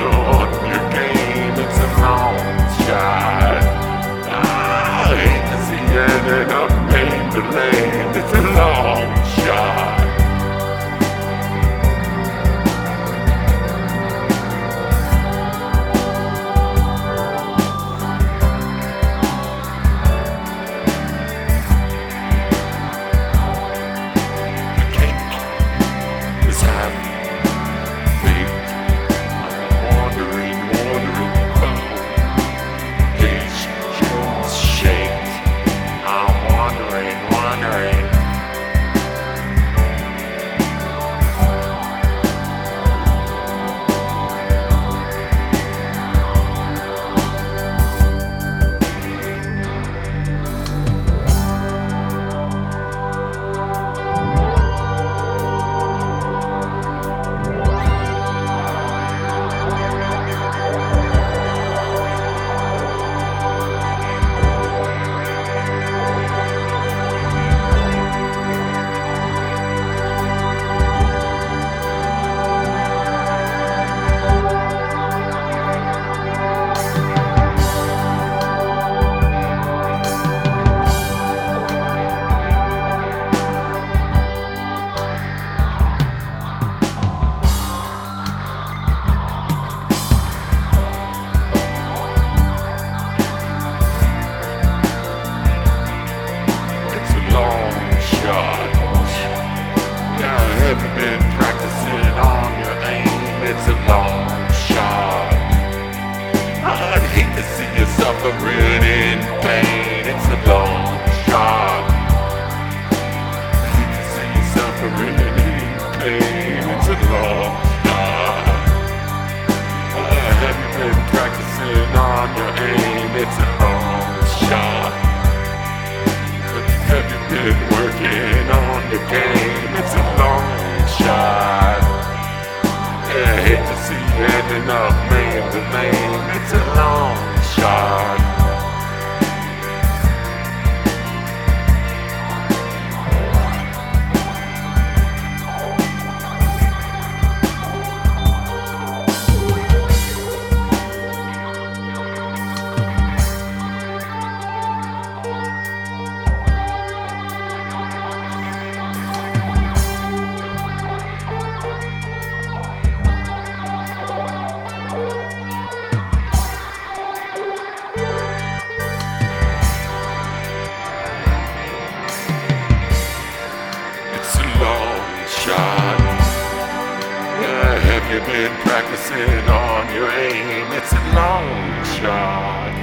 on your game, it's a long shot. I hate to see you ending up lane to lane, it's a long shot. Have you been practicing on your aim? It's a long shot. I'd hate to see you suffering in pain. It's a long shot. I'd hate to see you suffering in pain. It's a long shot. Have you been practicing on your aim? It's a long shot. Have you been working on your game? It's a long shot. Yeah, I hate to see you ending up lane to lane. It's a long shot. Have you been practicing on your aim? It's a long shot.